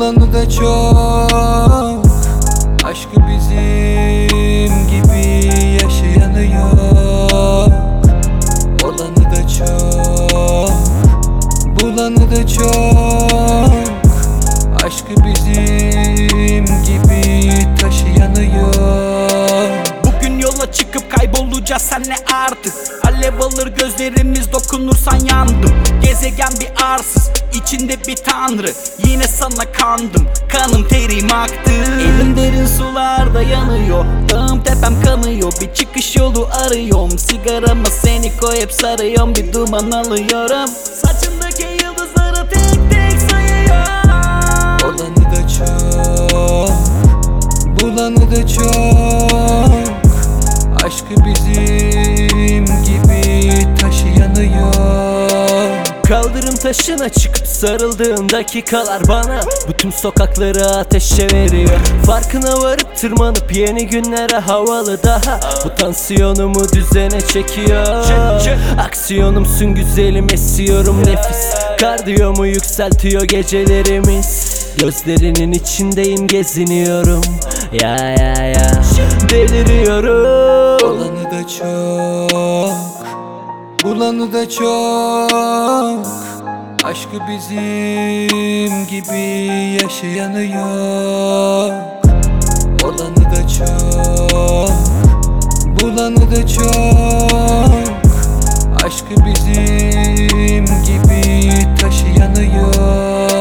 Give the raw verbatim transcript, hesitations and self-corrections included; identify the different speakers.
Speaker 1: bulanı da çok. Aşkı bizim gibi yaşayanı yok. Olanı da çok, bulanı da çok. Aşkı bizim gibi taşıyanı yok.
Speaker 2: Bugün yola çıkıp kaybolacağız senle artık. Alev alır gözlerimiz, dokunursan yandım. Gezegen bir arsız, içinde bir tanrı. Yine sana kandım, kanım terim aktı. Elim derin sularda yanıyor, dağım tepem kanıyor. Bir çıkış yolu arıyorum, sigarama seni koyup sarıyorum. Bir duman alıyorum, saçımdaki yıldızları tek tek sayıyorum.
Speaker 1: Olanı da çok, bulanı da çok. Aşkı bizim gibi taşıyanı yok.
Speaker 3: Kaldırım taşına çıkıp sarıldığın dakikalar bana bütün sokakları ateşe veriyor. Farkına varıp tırmanıp yeni günlere havalı daha. Bu tansiyonumu düzene çekiyor. Aksiyonumsun güzelim, esiyorum nefis. Kardiyomu yükseltiyor gecelerimiz. Gözlerinin içindeyim, geziniyorum. Ya ya ya, deliriyorum.
Speaker 1: Olanı da çok, bulanı da çok. Aşkı bizim gibi yaşayanı yok. Olanı da çok, bulanı da çok. Aşkı bizim gibi taşıyanı yok.